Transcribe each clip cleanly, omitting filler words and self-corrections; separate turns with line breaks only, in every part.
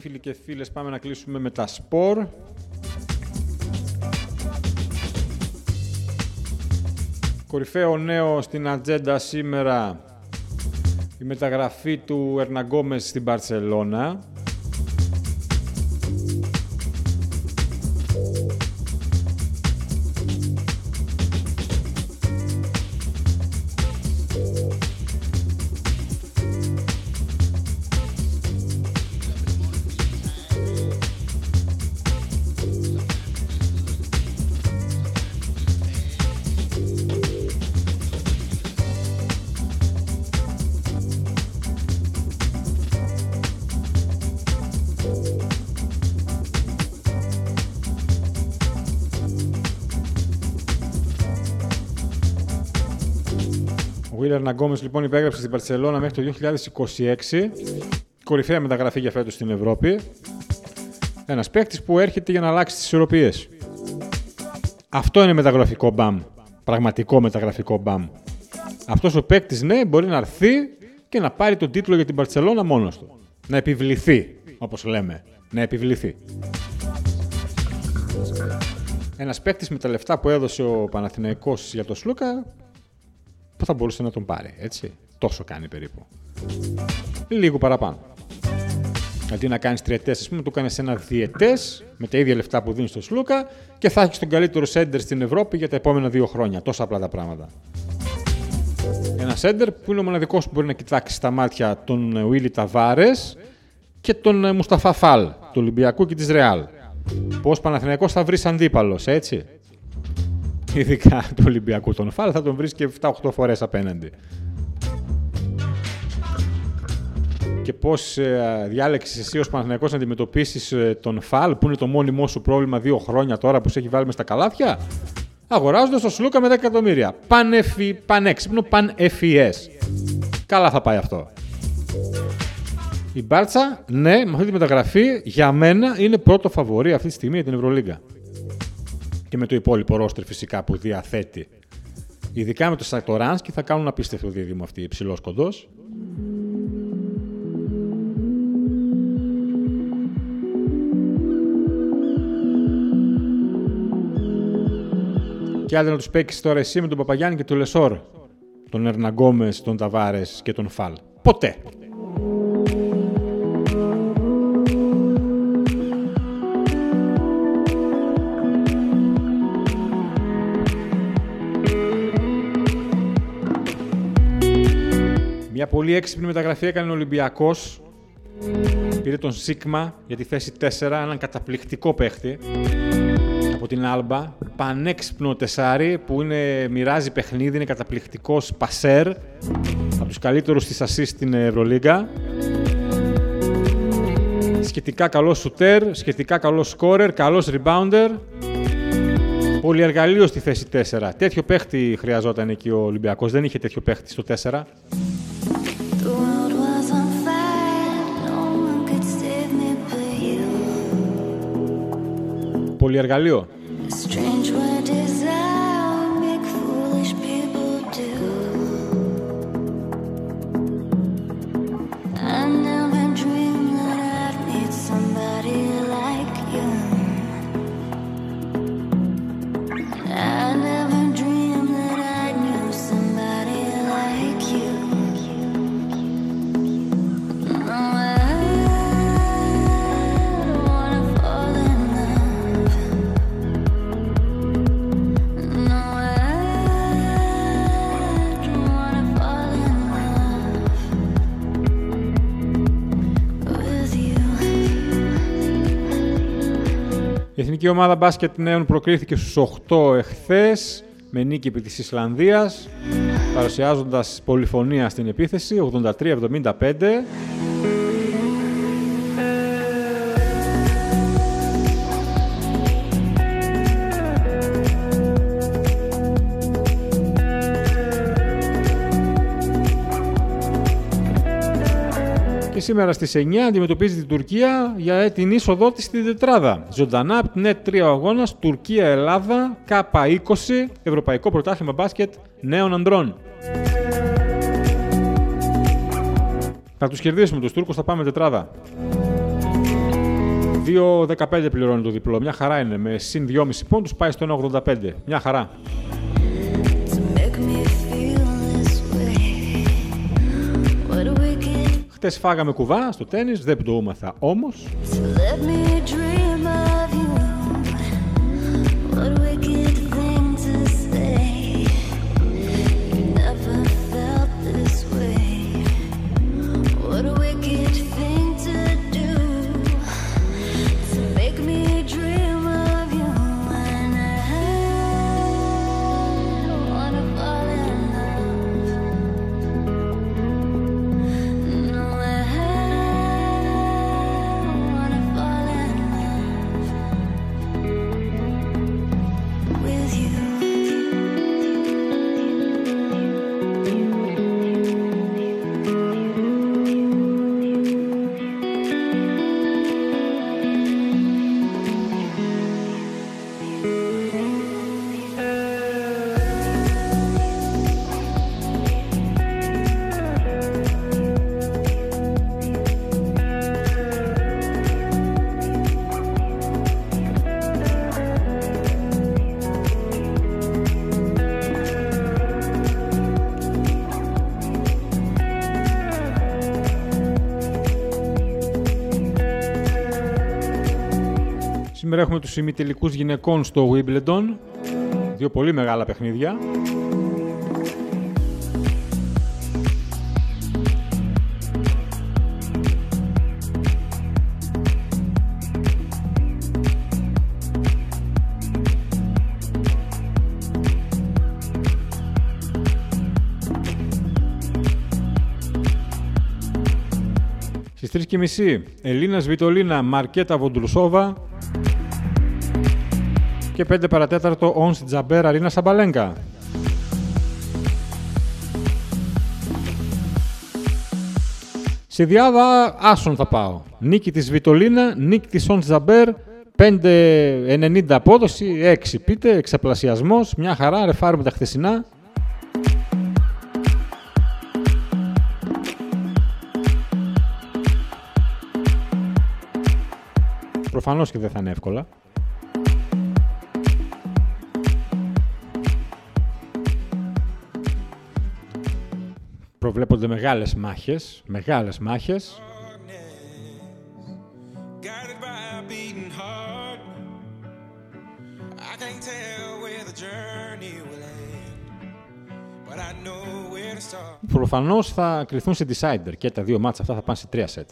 φίλοι και φίλες, πάμε να κλείσουμε με τα σπορ. Κορυφαίο νέο στην ατζέντα σήμερα, η μεταγραφή του Ερναγκόμες στην Μπαρσελόνα. Ο Ερναγκόμες λοιπόν υπέγραψε στην Μπαρσελόνα μέχρι το 2026. Κορυφαία μεταγραφή για φέτος στην Ευρώπη. Ένας παίκτης που έρχεται για να αλλάξει τις ισορροπίες. Αυτό είναι μεταγραφικό μπαμ. Πραγματικό μεταγραφικό μπαμ. Αυτός ο παίκτης, ναι, μπορεί να έρθει και να πάρει τον τίτλο για την Μπαρσελόνα μόνος του. Να επιβληθεί, όπως λέμε. Να επιβληθεί. Ένας παίκτης με τα λεφτά που έδωσε ο Παναθηναϊκός για τον Σλούκα, που θα μπορούσε να τον πάρει, έτσι. Τόσο κάνει περίπου. Λίγο παραπάνω. Αντί να κάνεις τριετές, ας πούμε, του κάνεις ένα διετές με τα ίδια λεφτά που δίνεις στο Σλούκα και θα έχεις τον καλύτερο σέντερ στην Ευρώπη για τα επόμενα 2 χρόνια. Τόσο απλά τα πράγματα. Ένα σέντερ που είναι ο μοναδικός που μπορεί να κοιτάξει στα μάτια τον Ουίλι Ταβάρες και τον Μουσταφά Φαλ, του Ολυμπιακού και της Ρεάλ. Πώς Παναθηναϊκός θα βρεις αντίπαλος, έτσι. Ειδικά του Ολυμπιακού τον Φαλ θα τον βρεις και 7-8 φορές απέναντι. Και πώς διάλεξες εσύ ως Παναθηναϊκός να αντιμετωπίσεις τον Φαλ, που είναι το μόνιμό σου πρόβλημα 2 χρόνια τώρα που σε έχει βάλει μες στα καλάθια, αγοράζοντας τον Σλούκα με 10 εκατομμύρια. Πανέξυπνο, πανεφιές. Καλά θα πάει αυτό. Η Μπάρτσα, ναι, με αυτή τη μεταγραφή, για μένα είναι πρώτο φαβορί αυτή τη στιγμή για την Ευρωλίγκα. Και με το υπόλοιπο ρόστερ φυσικά που διαθέτει. Ειδικά με το Σακτοράνσκι θα κάνουν απίστευτο δίδυμο αυτή, υψηλός κοντός. Και άντε να τους παίξεις τώρα εσύ με τον Παπαγιάννη και τον Λεσόρ, τον Ερναγκόμες, τον Ταβάρες και τον Φαλ. Ποτέ. Μια πολύ έξυπνη μεταγραφή έκανε ο Ολυμπιακός. Πήρε τον Σίγμα για τη θέση 4, έναν καταπληκτικό παίχτη από την Άλμπα. Πανέξυπνο τεσάρι που μοιράζει παιχνίδι, είναι καταπληκτικός πασέρ. Από τους καλύτερους της ασίστ στην Ευρωλίγκα. Σχετικά καλός σουτέρ, σχετικά καλός σκόρερ, καλός rebounder. Πολυεργαλείο στη θέση 4. Τέτοιο παίχτη χρειαζόταν εκεί ο Ολυμπιακός. Δεν είχε τέτοιο παίχτη στο 4. Πολυεργαλείο. Η εθνική ομάδα μπάσκετ νέων προκρίθηκε στους 8 εχθές με νίκη επί της Ισλανδίας, παρουσιάζοντας πολυφωνία στην επίθεση 83-75. Και σήμερα στις 9 αντιμετωπίζει την Τουρκία για την είσοδό της στην τετράδα. Ζωντανά από την Net3 ο αγώνας Τουρκία-Ελλάδα K20 Ευρωπαϊκό Πρωτάθλημα Μπάσκετ Νέων Ανδρών. Θα τους κερδίσουμε τους Τούρκους, θα πάμε τετράδα. 2,15 πληρώνει το διπλό. Μια χαρά είναι. Με συν 2,5 πόντους πάει στο 1,85. Μια χαρά. Χτες φάγαμε κουβά στο τένις, δεν πτωούμαθα όμως. Σήμερα έχουμε τους ημιτελικούς γυναικών στο Wimbledon. Δύο πολύ μεγάλα παιχνίδια. Στις 3:30 Ελίνα Σβιτολίνα, Μαρκέτα Βοντρουσόβα. Και 5 παρατέταρτο Ons Jabeur, Αρίνα Σαμπαλέγκα. Σε διάδα άσον θα πάω. Νίκη της Βιτολίνα, νίκη της Ons Jabeur, 5,90 απόδοση, 6 πείτε, εξαπλασιασμός, μια χαρά, ρεφάρουμε τα χθεσινά. Προφανώς και δεν θα είναι εύκολα. Προβλέπονται μεγάλες μάχες, Προφανώς θα κρυθούν σε decider και τα δύο μάτσα αυτά θα πάνε σε 3 σετ.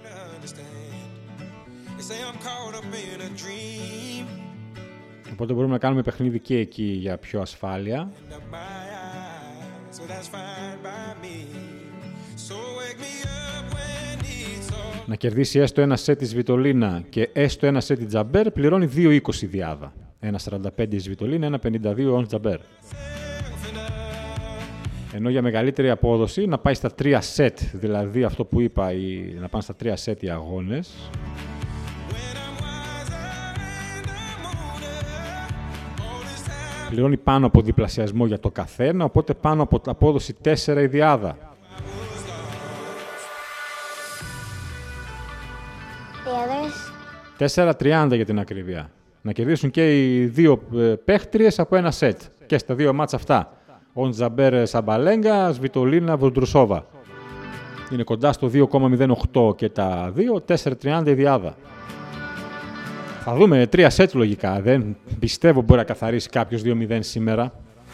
Οπότε μπορούμε να κάνουμε παιχνίδι και εκεί για πιο ασφάλεια. Να κερδίσει έστω ένα σετ της Βιτολίνα και έστω ένα σετ της Jabeur πληρώνει 2,20 διάδα. 1,45 της Βιτολίνα, 1,52 Ons Jabeur. Ενώ για μεγαλύτερη απόδοση να πάει στα 3 σετ, δηλαδή αυτό που είπα, να πάνε στα 3 σετ οι αγώνες. Πληρώνει πάνω από διπλασιασμό για το καθένα, οπότε πάνω από απόδοση 4 η διάδα. 4,30 για την ακρίβεια. Να κερδίσουν και οι δύο παίχτριες από ένα σετ. Και στα δύο μάτσα αυτά. Ons Jabeur Σαμπαλέγκα, Σβιτολίνα Βοντρουσόβα. Είναι κοντά στο 2,08 και τα δύο, 4,30 η διάδα. Θα δούμε 3 σετ λογικά. Δεν πιστεύω μπορεί να καθαρίσει κάποιος 2-0 σήμερα.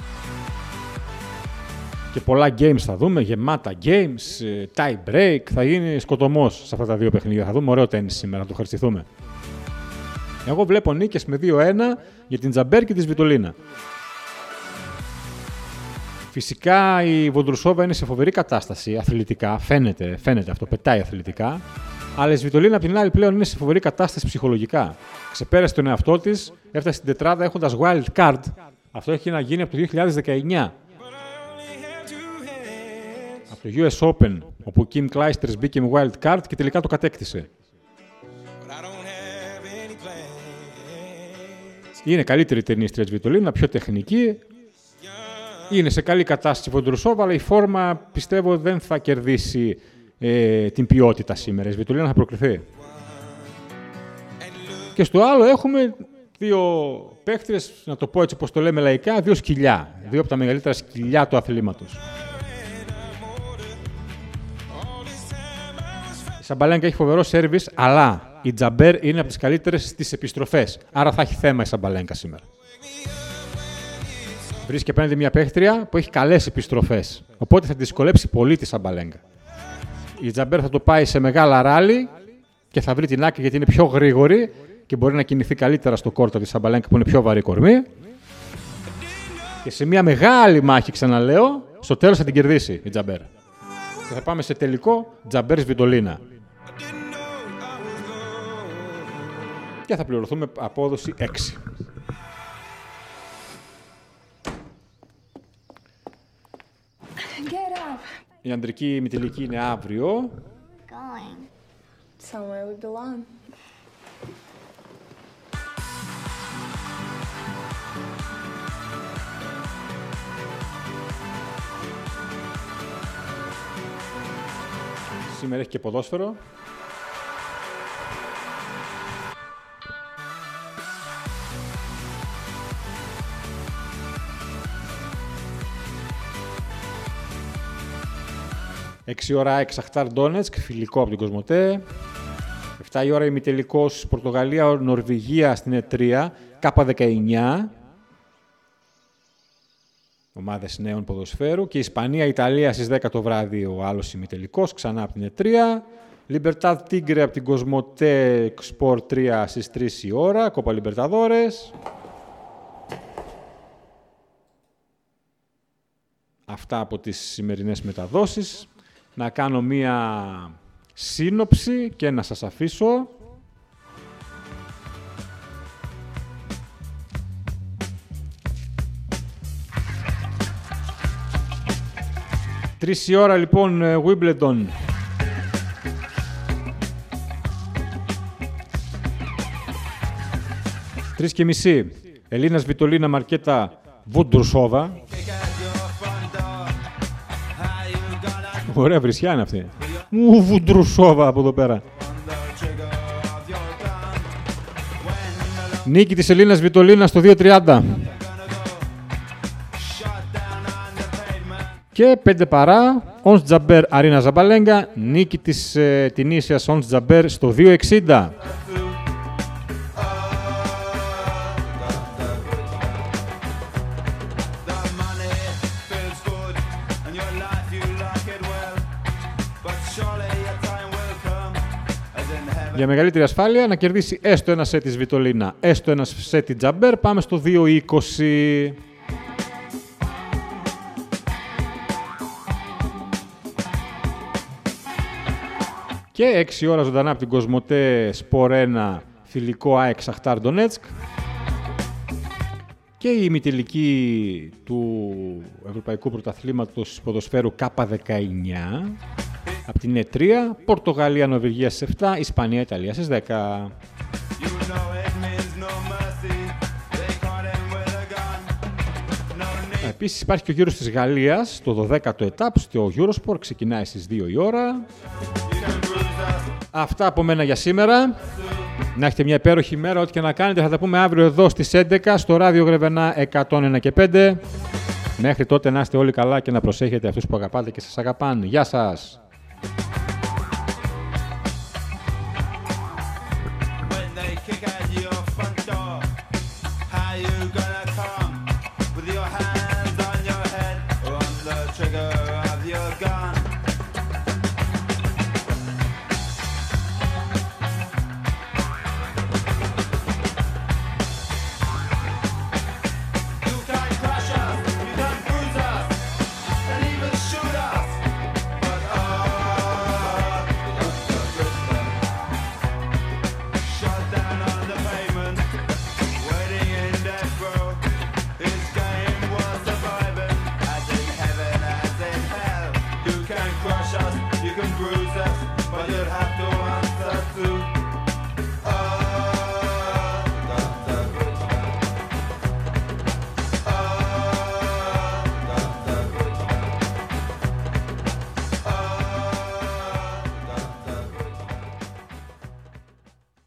Και πολλά games θα δούμε, γεμάτα games, tie break, θα γίνει σκοτωμός σε αυτά τα δύο παιχνίδια. Θα δούμε ωραίο τένις σήμερα, να το ευχαριστηθούμε. Εγώ βλέπω νίκες με 2-1 για την Jabeur και τη Σβιτολίνα. Φυσικά η Βοντρουσόβα είναι σε φοβερή κατάσταση αθλητικά, φαίνεται αυτό, πετάει αθλητικά. Αλλά η Σβιτολίνα απ' την άλλη πλέον είναι σε φοβερή κατάσταση ψυχολογικά. Ξεπέρασε τον εαυτό της, έφτασε στην τετράδα έχοντας wild card. Αυτό έχει να γίνει από το 2019. Από το US Open, όπου ο Kim Clijsters μπήκε με wild card και τελικά το κατέκτησε. Είναι καλύτερη ταινίστρια της Βιτολίνα, πιο τεχνική. Είναι σε καλή κατάσταση η Βοντρουσόβα, αλλά η φόρμα πιστεύω δεν θα κερδίσει την ποιότητα σήμερα. Η Σβιτολίνα θα προκριθεί. Και στο άλλο έχουμε δύο παίχτες, να το πω έτσι όπως το λέμε λαϊκά, δύο σκυλιά. Δύο από τα μεγαλύτερα σκυλιά του αθλήματος. Η Σαμπαλένκα έχει φοβερό σέρβις, αλλά η Τζαμπέρ είναι από τις καλύτερες στις επιστροφές. Άρα θα έχει θέμα η Σαμπαλένκα σήμερα. Βρίσκει απέναντι μια παίχτρια που έχει καλές επιστροφές. Οπότε θα τη δυσκολέψει πολύ τη Σαμπαλένκα. Η Τζαμπέρ θα το πάει σε μεγάλα ράλι και θα βρει την άκρη γιατί είναι πιο γρήγορη και μπορεί να κινηθεί καλύτερα στο κόρτο της Σαμπαλένκα που είναι πιο βαρύ κορμί. Και σε μια μεγάλη μάχη, ξαναλέω, στο τέλος θα την κερδίσει η Τζαμπέρ. Και θα πάμε σε τελικό Τζαμπέρ Σβιτολίνα. Και θα πληρωθούμε απόδοση 6. Η ανδρική ημιτελική είναι αύριο.
Somewhere we belong.
Σήμερα έχει και ποδόσφαιρο. Έξι ώρα ΑΕΚ Σαχτάρ Ντόνετσκ, φιλικό από την Κοσμοτέ. 7 η ώρα ημιτελικός Πορτογαλία-Νορβηγία στην E3, K19. Ομάδες νέων ποδοσφαίρου. Και Ισπανία-Ιταλία στις 10 το βράδυ ο άλλος ημιτελικός, ξανά από την E3. Libertad Tigre από την Κοσμοτέ Sport 3 στις 3 η ώρα, Κόπα Λιμπερταδόρες. Αυτά από τις σημερινές μεταδόσεις. Να κάνω μία σύνοψη και να σας αφήσω. Τρεις η ώρα λοιπόν Wimbledon. Τρεις και μισή. Ελίνα Σβιτολίνα Μαρκέτα Βουντρουσόβα. Ωραία βρισιά είναι αυτή. Βουντρουσόβα από εδώ πέρα. Νίκη της Ελίνας Βιτολίνα στο 2.30. Και 5 παρά, Ons Jabeur Aryna Sabalenka, νίκη της Τινήσιας Ons Jabeur στο 2.60. Για μεγαλύτερη ασφάλεια, να κερδίσει έστω ένα σετ της Βιτολίνα, έστω ένα σετ της Jabeur, πάμε στο 2.20. Και 6 ώρα ζωντανά από την Κοσμοτέ Σπορ 1, φιλικό ΑΕΚ Σαχτάρ Ντονέτσκ. Και η ημιτελική του Ευρωπαϊκού Πρωταθλήματος Ποδοσφαίρου K19 από την E3, Πορτογαλία Νορβηγία στις 7, Ισπανία Ιταλία στις 10. Επίσης υπάρχει και ο γύρος της Γαλλίας, το 12ο ετάπ στο Eurosport, ξεκινάει στις 2 η ώρα. Αυτά από μένα για σήμερα. Να έχετε μια υπέροχη μέρα, ό,τι και να κάνετε. Θα τα πούμε αύριο εδώ στις 11 στο ράδιο Γρεβενά 101 και 5. Μέχρι τότε να είστε όλοι καλά και να προσέχετε αυτούς που αγαπάτε και σας αγαπάνε. Γεια σας!
You can bruise us, but you'd have to